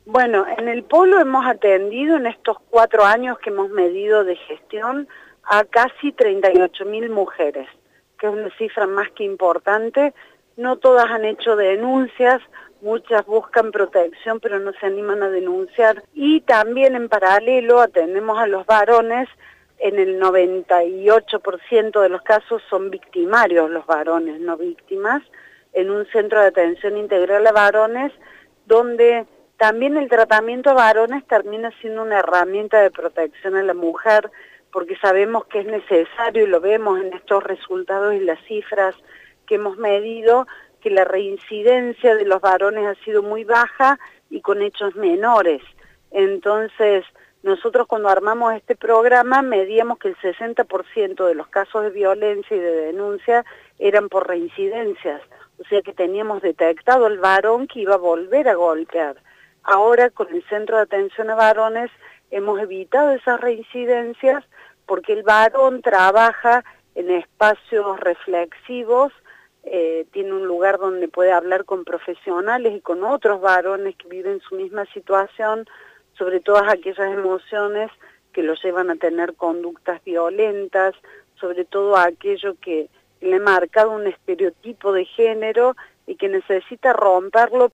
Bueno, en el polo hemos atendido en estos 4 años que hemos medido de gestión a casi 38.000 mujeres, que es una cifra más que importante. No todas han hecho denuncias, muchas buscan protección pero no se animan a denunciar. Y también en paralelo atendemos a los varones. En el 98% de los casos son victimarios los varones, no víctimas, en un centro de atención integral a varones, donde también el tratamiento a varones termina siendo una herramienta de protección a la mujer, porque sabemos que es necesario, y lo vemos en estos resultados y las cifras que hemos medido, que la reincidencia de los varones ha sido muy baja y con hechos menores. Entonces, nosotros cuando armamos este programa medíamos que el 60% de los casos de violencia y de denuncia eran por reincidencias, o sea que teníamos detectado el varón que iba a volver a golpear. Ahora con el Centro de Atención a Varones hemos evitado esas reincidencias porque el varón trabaja en espacios reflexivos, tiene un lugar donde puede hablar con profesionales y con otros varones que viven su misma situación, sobre todas aquellas emociones que los llevan a tener conductas violentas, sobre todo aquello que le ha marcado un estereotipo de género y que necesita romperlo